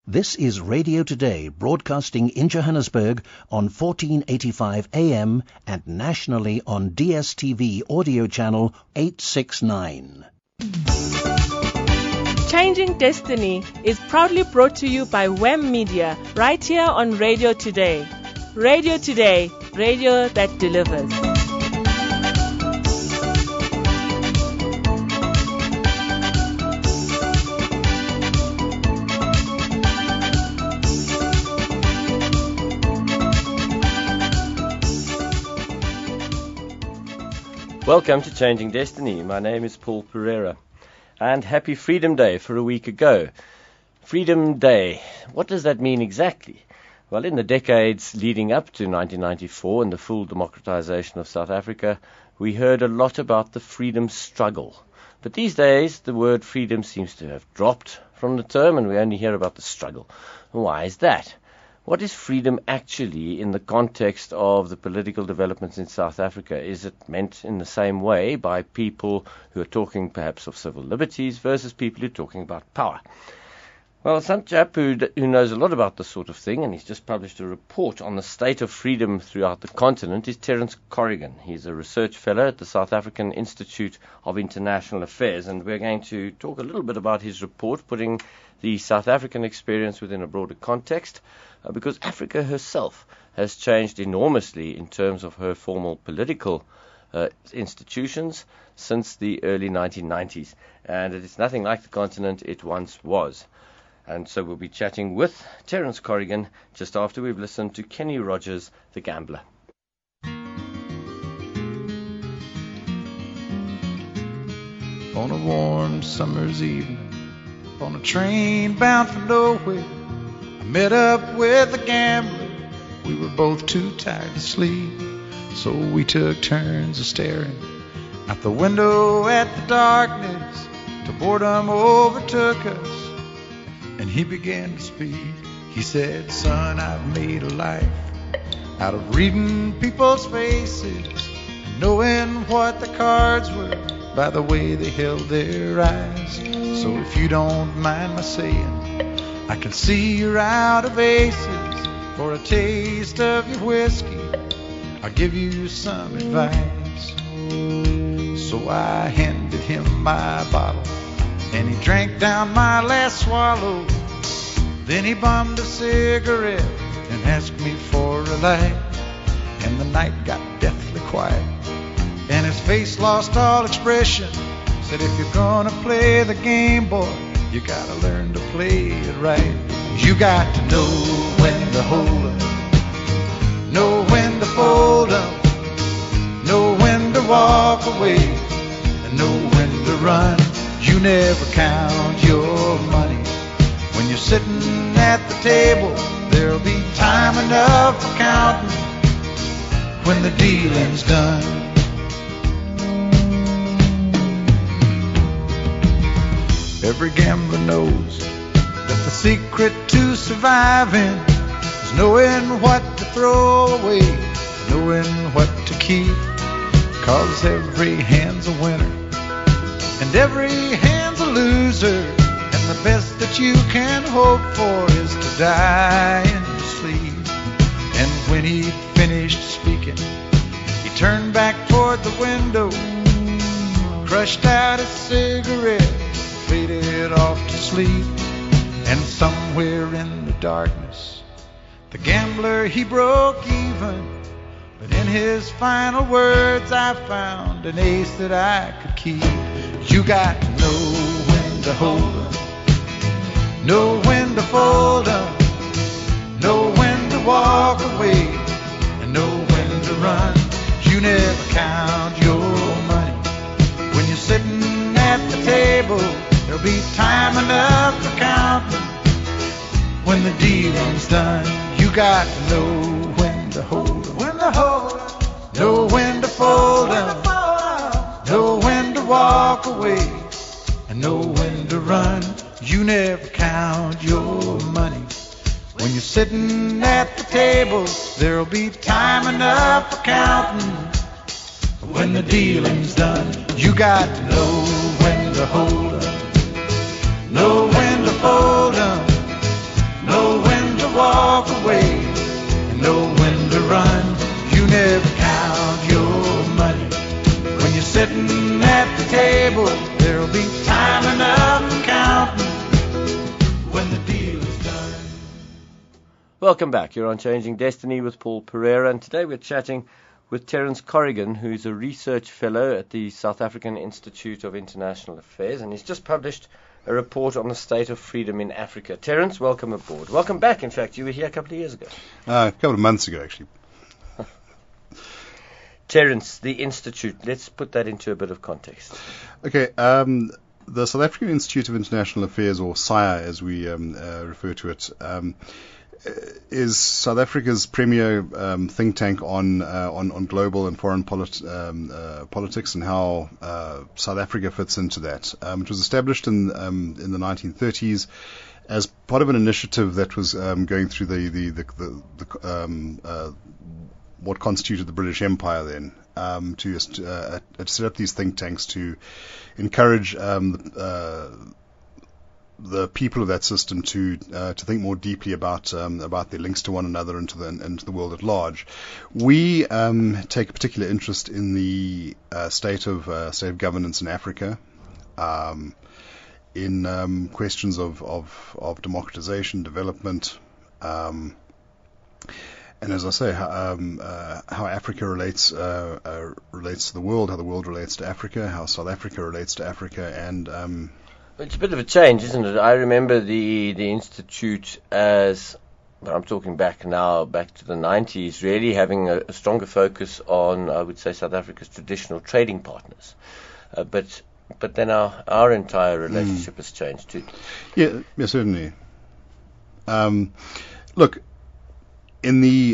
This is Radio Today, broadcasting in Johannesburg on 1485 AM and nationally on DSTV audio channel 869. Changing Destiny is proudly brought to you by WEM Media, right here on Radio Today. Radio Today, radio that delivers. Welcome to Changing Destiny. My name is Paul Pereira. And happy Freedom Day for a week ago. Freedom Day, what does that mean exactly? Well, in the decades leading up to 1994 and the full democratization of South Africa, we heard a lot about the freedom struggle. But these days, the word freedom seems to have dropped from the term and we only hear about the struggle. Why is that? What is freedom actually in the context of the political developments in South Africa? Is it meant in the same way by people who are talking perhaps of civil liberties versus people who are talking about power? Well, some chap who knows a lot about this sort of thing, and he's just published a report on the state of freedom throughout the continent, is Terence Corrigan. He's a research fellow at the South African Institute of International Affairs, and we're going to talk a little bit about his report, putting the South African experience within a broader context, because Africa herself has changed enormously in terms of her formal political institutions since the early 1990s, and it is nothing like the continent it once was. And so we'll be chatting with Terence Corrigan just after we've listened to Kenny Rogers, The Gambler. On a warm summer's evening, on a train bound for nowhere, I met up with a gambler. We were both too tired to sleep, so we took turns of staring out the window at the darkness till boredom overtook us. And he began to speak. He said, "Son, I've made a life out of reading people's faces and knowing what the cards were by the way they held their eyes. So if you don't mind my saying, I can see you're out of aces. For a taste of your whiskey, I'll give you some advice." So I handed him my bottle, and he drank down my last swallow. Then he bummed a cigarette and asked me for a light. And the night got deathly quiet, and his face lost all expression. Said, "If you're gonna play the game, boy, you gotta learn to play it right. You got to know when to hold up, know when to fold up, know when to walk away, and know when to run. You never count your money when you're sitting at the table. There'll be time enough for counting when the dealing's done." Every gambler knows that the secret to surviving is knowing what to throw away, knowing what to keep. 'Cause every hand's a winner and every hand's a loser, and the best that you can hope for is to die in your sleep. And when he'd finished speaking, he turned back toward the window, crushed out his cigarette, faded off to sleep. And somewhere in the darkness, the gambler, he broke even. But in his final words, I found an ace that I could keep. You got to know when to hold up, know when to fold up, know when to walk away, and know when to run. You never count your money when you're sitting at the table. There'll be time enough for counting when the dealing's done. You got to know when to hold up, know when to fold up, know when to walk away, and know when to run. You never count your money when you're sitting at the table. There'll be time enough for counting when the dealing's done. You got to know when to hold up, know when to fold up, walk away and know when to run. You never count your money. When you're sitting at the table, there'll be time enough for counting when the deal is done. Welcome back. You're on Changing Destiny with Paul Pereira, and today we're chatting with Terence Corrigan, who's a research fellow at the South African Institute of International Affairs, and he's just published a report on the state of freedom in Africa. Terence, welcome aboard. Welcome back, in fact. You were here a couple of years ago. A couple of months ago, actually. Terence, the Institute, let's put that into a bit of context. Okay, the South African Institute of International Affairs, or SIA as we refer to it, is South Africa's premier think tank on global and foreign politics and how South Africa fits into that. It was established in the 1930s as part of an initiative that was going through the what constituted the British Empire then, to set up these think tanks to encourage the people of that system to think more deeply about their links to one another and to the world at large. We take a particular interest in the state of governance in Africa, in questions of democratization, development, and as I say, how Africa relates to the world, how the world relates to Africa, how South Africa relates to Africa, and it's a bit of a change, isn't it? I remember the Institute as, well, I'm talking back to the 90s, really having a stronger focus on, I would say, South Africa's traditional trading partners. But then our entire relationship has changed too. Yeah, certainly. Look, in the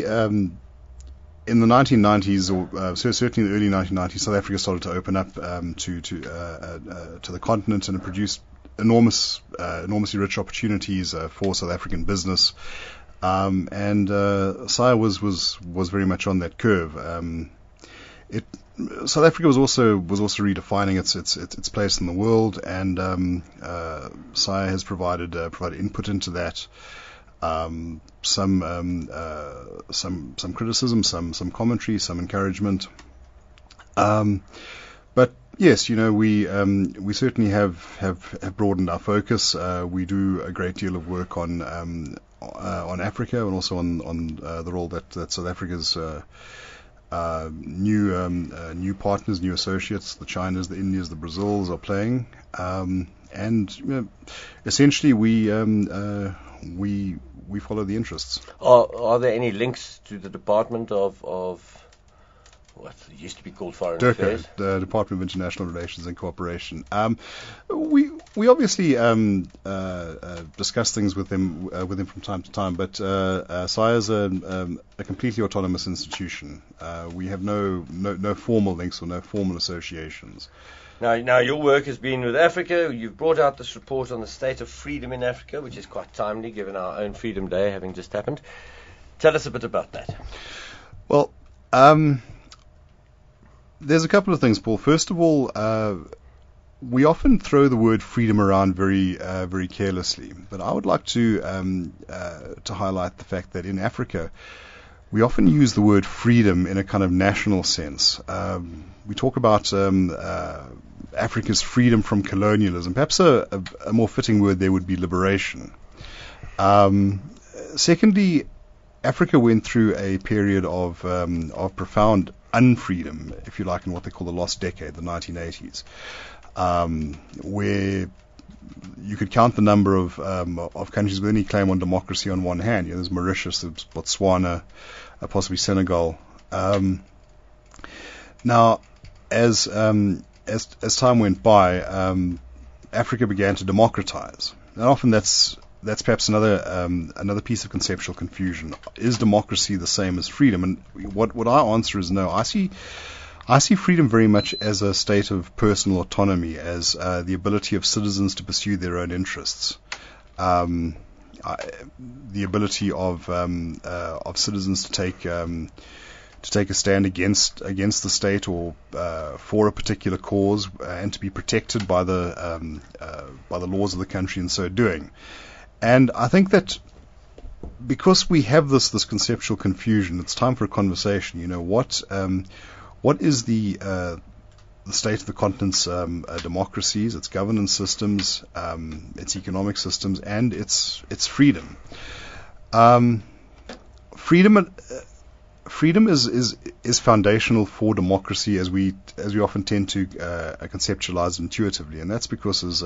1990s, or certainly in the early 1990s, South Africa started to open up to the continent, and it produced enormously rich opportunities for South African business. And SIA was very much on that curve. South Africa was also redefining its place in the world, and SIA has provided input into that. Some criticism, some commentary, some encouragement. But yes, we certainly have broadened our focus. We do a great deal of work on Africa, and also on the role that South Africa's new partners, new associates, the Chinas, the Indias, the Brazils are playing. And essentially we follow the interests. Are there any links to the Department of what used to be called Foreign Affairs? The Department of International Relations and Cooperation. We obviously discuss things with them from time to time, but SIA is a completely autonomous institution. We have no formal links or no formal associations. Now, your work has been with Africa. You've brought out this report on the state of freedom in Africa, which is quite timely given our own Freedom Day having just happened. Tell us a bit about that. Well, there's a couple of things, Paul. First of all, we often throw the word freedom around very carelessly, but I would like to highlight the fact that in Africa, we often use the word freedom in a kind of national sense. We talk about Africa's freedom from colonialism. Perhaps a more fitting word there would be liberation. Secondly, Africa went through a period of profound unfreedom, if you like, in what they call the lost decade, the 1980s, where you could count the number of countries with any claim on democracy on one hand. There's Mauritius, there's Botswana, possibly Senegal. Now, as time went by, Africa began to democratize, and often that's perhaps another piece of conceptual confusion. Is democracy the same as freedom? And what I answer is no. I see freedom very much as a state of personal autonomy, as the ability of citizens to pursue their own interests, the ability of citizens to take a stand against the state or for a particular cause, and to be protected by the laws of the country in so doing. And I think that because we have this conceptual confusion, it's time for a conversation. What is the state of the continent's democracies, its governance systems, its economic systems, and its freedom. Freedom is foundational for democracy, as we often tend to conceptualize intuitively, and that's because, as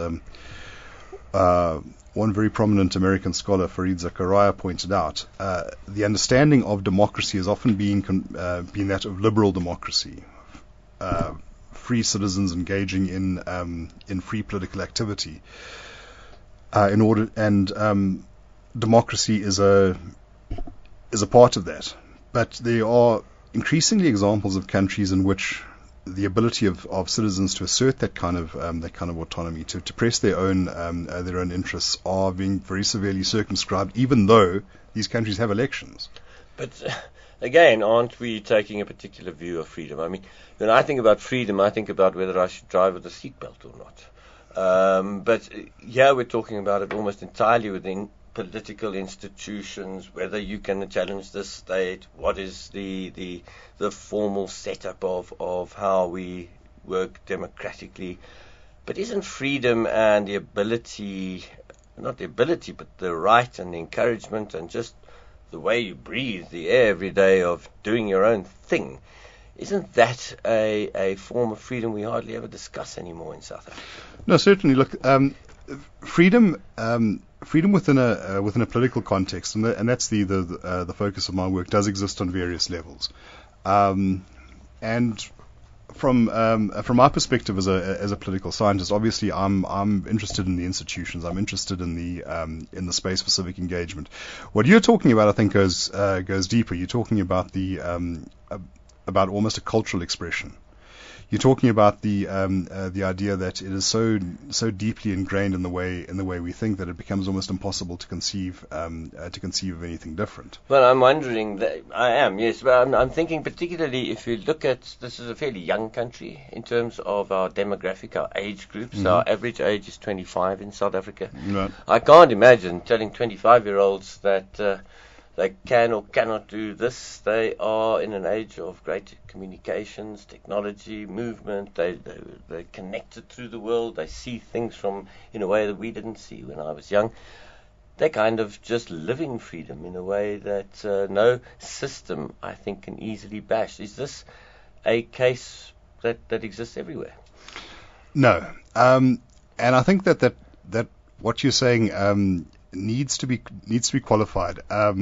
one very prominent American scholar, Fareed Zakaria, pointed out, the understanding of democracy has often been that of liberal democracy. Free citizens engaging in free political activity. Democracy is a part of that. But there are increasingly examples of countries in which the ability of citizens to assert that kind of autonomy, to press their own interests, are being very severely circumscribed, even though these countries have elections. But again, aren't we taking a particular view of freedom? I mean, when I think about freedom, I think about whether I should drive with a seatbelt or not. But here we're talking about it almost entirely within political institutions, whether you can challenge the state, what is the formal setup of how we work democratically. But isn't freedom and the ability, not the ability, but the right and the encouragement and just the way you breathe the air every day of doing your own thing, isn't that a form of freedom we hardly ever discuss anymore in South Africa? No, certainly. Look, freedom within a political context, and that's the focus of my work, does exist on various levels. And from my perspective as a political scientist, obviously I'm interested in the institutions. I'm interested in the space for civic engagement. What you're talking about, I think, goes deeper. You're talking about about almost a cultural expression. You're talking about the idea that it is so deeply ingrained in the way we think that it becomes almost impossible to conceive of anything different. Well, I'm wondering that I am, yes, but I'm thinking particularly if you look at, this is a fairly young country in terms of our demographic, our age groups. Mm-hmm. Our average age is 25 in South Africa. Right. I can't imagine telling 25-year-olds that they can or cannot do this. They are in an age of great communications, technology, movement. They're connected through the world. They see things in a way that we didn't see when I was young. They're kind of just living freedom in a way that no system, I think, can easily bash. Is this a case that exists everywhere? No. And I think that what you're saying needs to be qualified.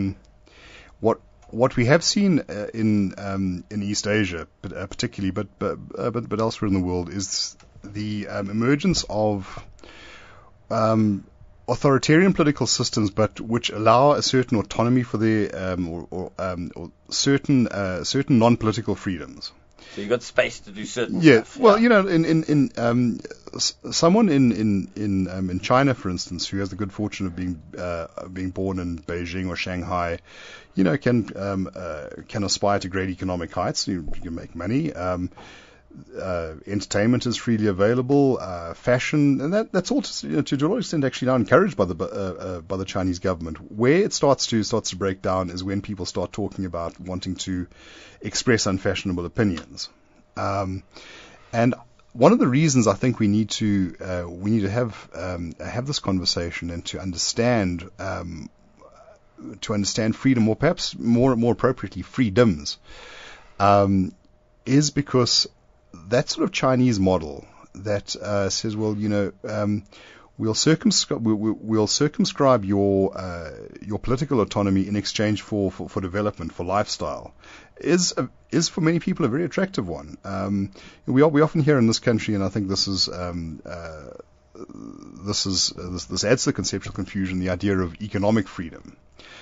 What we have seen in East Asia, particularly, but elsewhere in the world, is the emergence of authoritarian political systems, but which allow a certain autonomy for their or certain non-political freedoms. So you've got space to do certain stuff. Well, in someone in China, for instance, who has the good fortune of being born in Beijing or Shanghai, can aspire to great economic heights. You can make money. Entertainment is freely available. Fashion, and that's all to a large extent actually now encouraged by the Chinese government. Where it starts to break down is when people start talking about wanting to express unfashionable opinions. And one of the reasons I think we need to have this conversation and to understand freedom, or perhaps more appropriately freedoms, is because that sort of Chinese model that says, well, we'll circumscribe your political autonomy in exchange for development, for lifestyle, is for many people a very attractive one. We often hear in this country, and I think this adds to the conceptual confusion, the idea of economic freedom.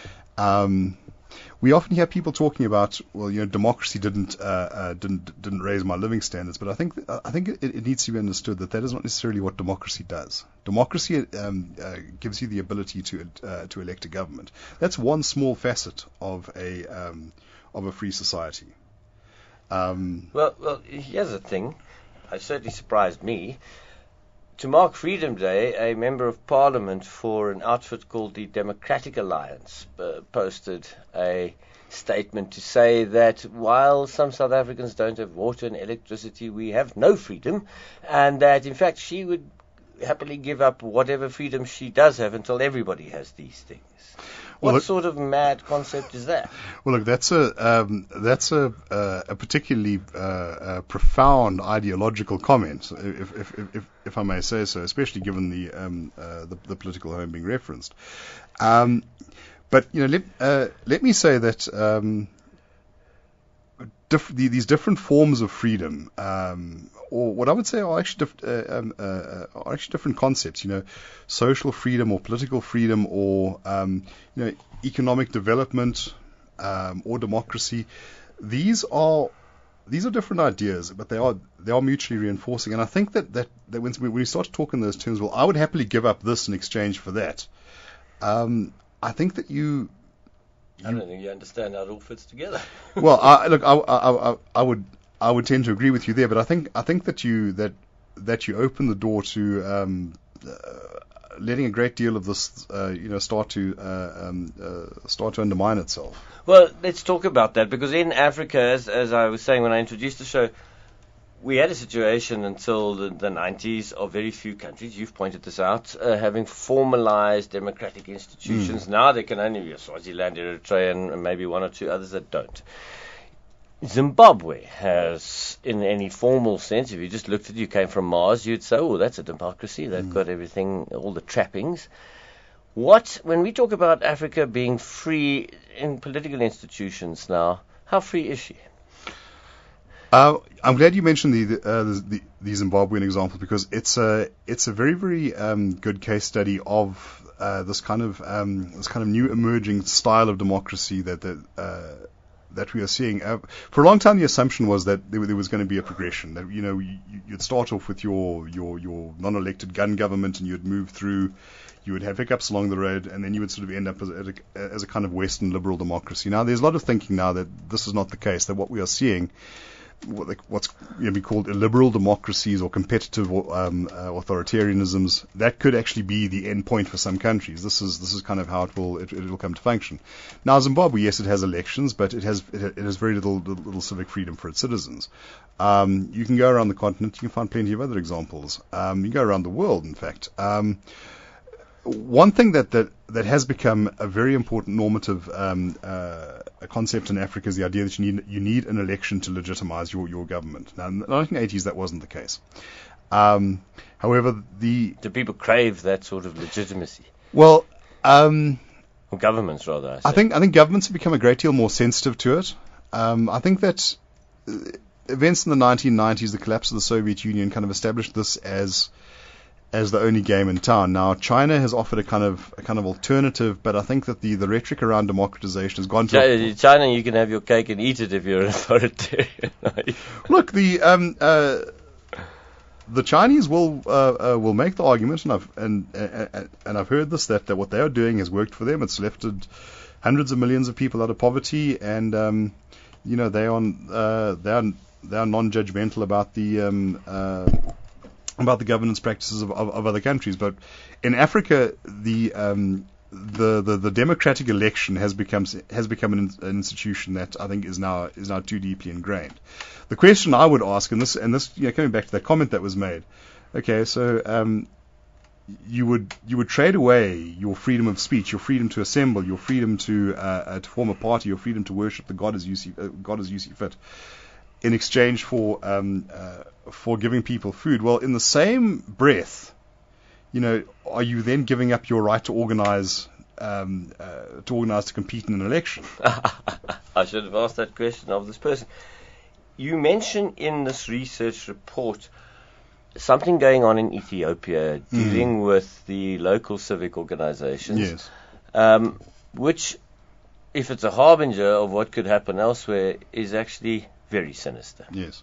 We often hear people talking about, well, democracy didn't raise my living standards, but I think it needs to be understood that is not necessarily what democracy does. Democracy gives you the ability to elect a government. That's one small facet of a free society. Well, here's the thing. It certainly surprised me. to mark Freedom Day, a member of Parliament for an outfit called the Democratic Alliance posted a statement to say that while some South Africans don't have water and electricity, we have no freedom, and that in fact she would happily give up whatever freedom she does have until everybody has these things. What sort of mad concept is that? Well, look, that's a particularly profound ideological comment, if I may say so, especially given the political home being referenced. But let me say that these different forms of freedom, or what I would say are actually different concepts. Social freedom or political freedom, or economic development, or democracy. These are different ideas, but they are mutually reinforcing. And I think that when we start to talk in those terms, well, I would happily give up this in exchange for that. I think that I don't think you understand how it all fits together. Well, I would tend to agree with you there, but I think that you open the door to letting a great deal of this start to undermine itself. Well, let's talk about that, because in Africa, as I was saying when I introduced the show, we had a situation until the 90s of very few countries, you've pointed this out, having formalized democratic institutions. Now there can only be a Swaziland, Eritrea, and maybe one or two others that don't. Zimbabwe has, in any formal sense, if you just looked at it, you came from Mars, you'd say, oh, that's a democracy. They've got everything, all the trappings. When we talk about Africa being free in political institutions now, how free is she? I'm glad you mentioned the Zimbabwean example, because it's a very, very good case study of this kind of new emerging style of democracy that we are seeing. For a long time, the assumption was that there was going to be a progression. That you'd start off with your non-elected gun government, and you'd move through. You would have hiccups along the road, and then you would sort of end up as a kind of Western liberal democracy. Now, there's a lot of thinking now that this is not the case. That what we are seeing, what's be called illiberal democracies or competitive authoritarianisms, that could actually be the end point for some countries. This is kind of how it will come to function. Now, Zimbabwe, yes, it has elections, but it has very little civic freedom for its citizens. You can go around the continent, you can find plenty of other examples. You can go around the world, in fact. One thing that has become a very important normative a concept in Africa is the idea that you need an election to legitimize your government. Now, in the 1980s, that wasn't the case. However, do people crave that sort of legitimacy? Well, or governments, rather. I think governments have become a great deal more sensitive to it. I think that events in the 1990s, the collapse of the Soviet Union, kind of established this as the only game in town. Now, China has offered a kind of alternative, but I think that the rhetoric around democratization has gone to China. You can have your cake and eat it if you're an authoritarian. Look, the Chinese will make the argument, and I've heard this that what they are doing has worked for them. It's lifted hundreds of millions of people out of poverty, and they are non-judgmental about the governance practices of other countries. But in Africa, the democratic election has become an institution that I think is now too deeply ingrained. The question I would ask, and this coming back to that comment that was made, okay, so you would trade away your freedom of speech, your freedom to assemble, your freedom to form a party, your freedom to worship the God as you see fit, in exchange for giving people food. Well, in the same breath, are you then giving up your right to organize to compete in an election? I should have asked that question of this person. You mentioned in this research report something going on in Ethiopia dealing with the local civic organizations. Yes. Which, if it's a harbinger of what could happen elsewhere, is actually very sinister. Yes.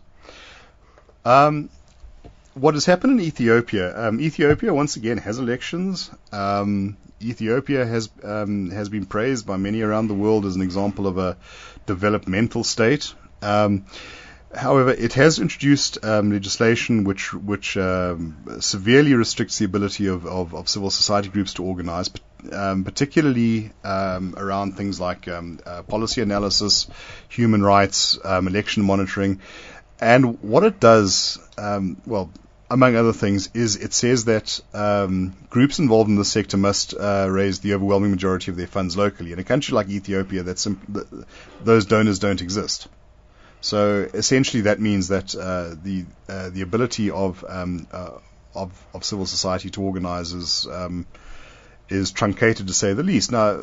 What has happened in Ethiopia? Ethiopia once again has elections. Ethiopia has been praised by many around the world as an example of a developmental state. However, it has introduced legislation which severely restricts the ability of civil society groups to organize, particularly around things like policy analysis, human rights, election monitoring. And what it does, among other things, is it says that groups involved in the sector must raise the overwhelming majority of their funds locally. In a country like Ethiopia, those donors don't exist. So essentially, that means that the ability of civil society to organise is truncated, to say the least. Now,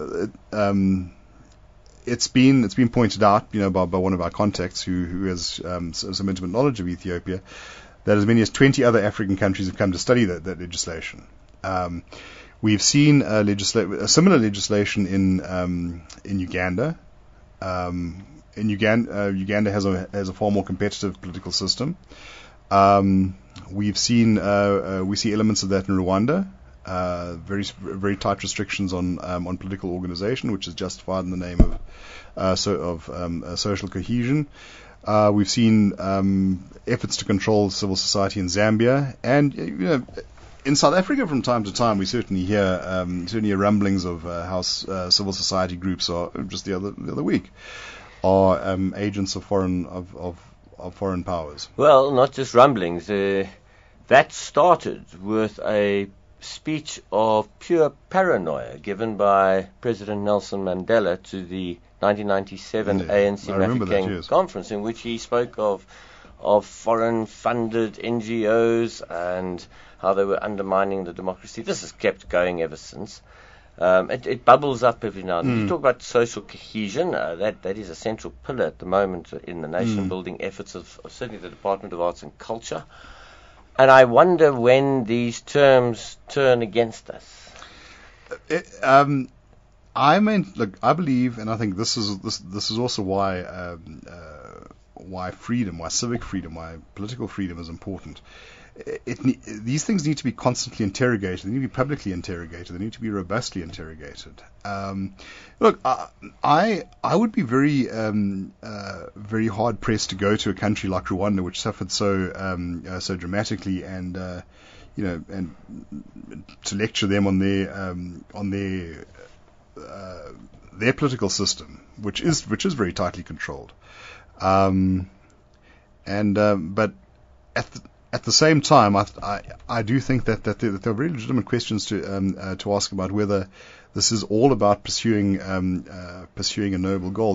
it's been pointed out, by one of our contacts who has some intimate knowledge of Ethiopia, that as many as 20 other African countries have come to study that legislation. We've seen a similar legislation in Uganda. Uganda has a far more competitive political system. We see elements of that in Rwanda. Very tight restrictions on political organization, which is justified in the name of social cohesion. We've seen efforts to control civil society in Zambia, and in South Africa from time to time we certainly hear rumblings of how civil society groups are. Just the other week are agents of foreign powers. Well, not just rumblings. That started with a speech of pure paranoia given by President Nelson Mandela to the 1997 ANC Mafeking conference, in which he spoke of foreign-funded NGOs and how they were undermining the democracy. This has kept going ever since. It bubbles up every now and then. You talk about social cohesion. That is a central pillar at the moment in the nation-building efforts of certainly the Department of Arts and Culture. And I wonder when these terms turn against us. I believe, and I think this is also why freedom, why civic freedom, why political freedom is important. These things need to be constantly interrogated. They need to be publicly interrogated. They need to be robustly interrogated. Look, I would be very very hard pressed to go to a country like Rwanda, which suffered so dramatically, and and to lecture them on their political system, which is very tightly controlled. But at the same time, I do think that there are very legitimate questions to ask about whether this is all about pursuing a noble goal.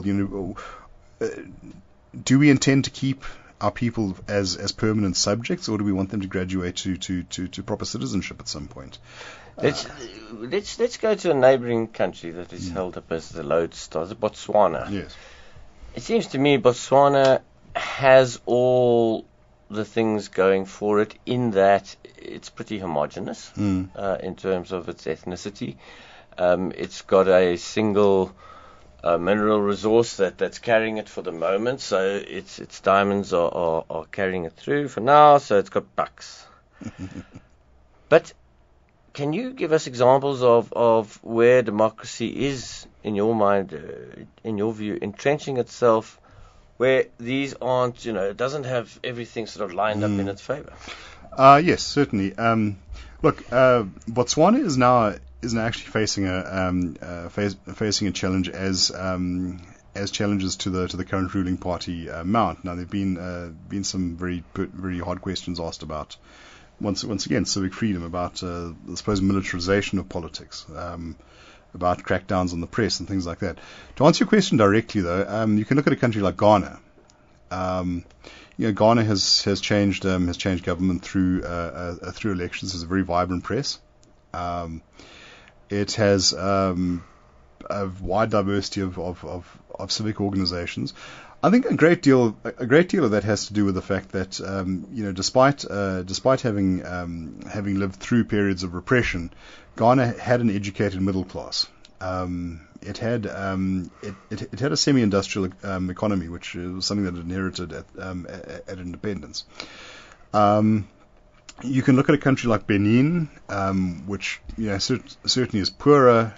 Do we intend to keep our people as permanent subjects, or do we want them to graduate to proper citizenship at some point? Let's go to a neighbouring country that is held up as the lodestar, Botswana. Yes. It seems to me Botswana has all the things going for it, in that it's pretty homogenous in terms of its ethnicity. It's got a single mineral resource that's carrying it for the moment, so its diamonds are carrying it through for now, so it's got bucks. But can you give us examples of where democracy is, in your mind, in your view, entrenching itself, where these aren't, it doesn't have everything sort of lined up in its favor? Yes, certainly. Look, Botswana is now actually facing a challenge as challenges to the current ruling party mount. Now, there've been some very hard questions asked about, once again, civic freedom, about I suppose militarization of politics, about crackdowns on the press and things like that. To answer your question directly, though, you can look at a country like Ghana. Ghana has changed government through elections. Has a very vibrant press. It has a wide diversity of civic organizations. I think a great deal of that has to do with the fact that despite having lived through periods of repression, Ghana had an educated middle class. It had a semi-industrial economy, which was something that it inherited at independence. You can look at a country like Benin, which certainly is poorer.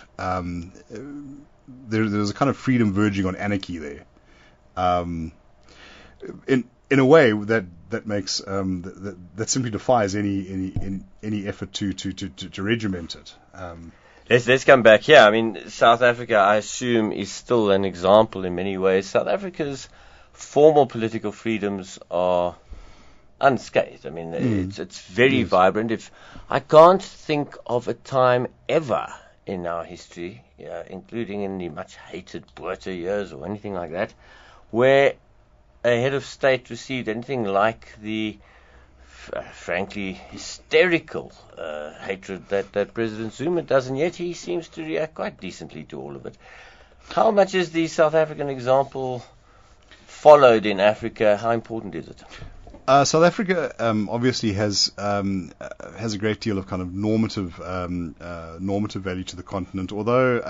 There's a kind of freedom verging on anarchy there. in a way that makes that simply defies any effort to regiment it. Let's come back here. I mean, South Africa, I assume, is still an example in many ways. South Africa's formal political freedoms are unscathed. I mean, it's very vibrant. If I can't think of a time ever in our history, including in the much hated Botha years or anything like that, where a head of state received anything like the frankly hysterical hatred that President Zuma does, and yet he seems to react quite decently to all of it. How much is the South African example followed in Africa? How important is it? South Africa obviously has a great deal of kind of normative value to the continent, although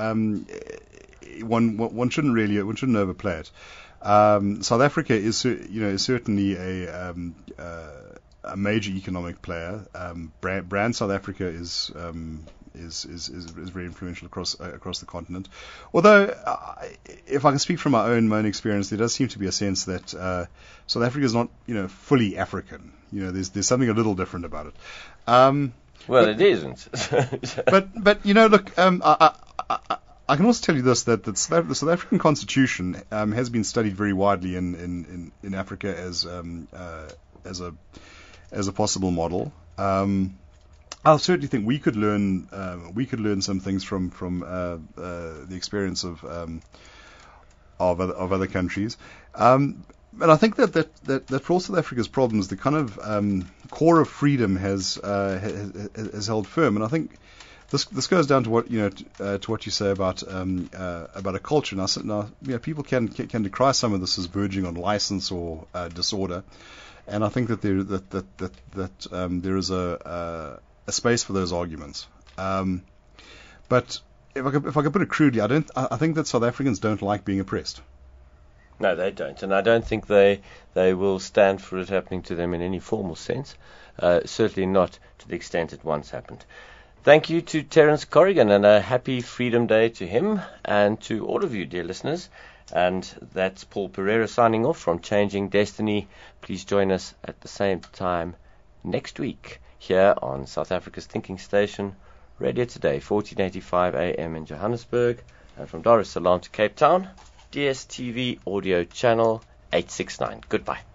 one shouldn't overplay it. South Africa is certainly a major economic player. Brand South Africa is very influential across the continent. Although, if I can speak from my own experience, there does seem to be a sense that South Africa is not fully African. There's something a little different about it. It isn't. but look, I can also tell you this, that the South African Constitution has been studied very widely in Africa as a possible model. I certainly think we could learn some things from the experience of other countries. And I think that for all South Africa's problems, the kind of core of freedom has held firm. And I think this goes down to what you say about a culture. Now people can decry some of this as verging on license or disorder, and I think that there is a space for those arguments. But if I could put it crudely, I think that South Africans don't like being oppressed. No, they don't, and I don't think they will stand for it happening to them in any formal sense. Certainly not to the extent it once happened. Thank you to Terence Corrigan, and a happy Freedom Day to him and to all of you, dear listeners. And that's Paul Pereira signing off from Changing Destiny. Please join us at the same time next week here on South Africa's Thinking Station, Radio Today, 1485 AM in Johannesburg, and from Dar es Salaam to Cape Town, DSTV Audio Channel 869. Goodbye.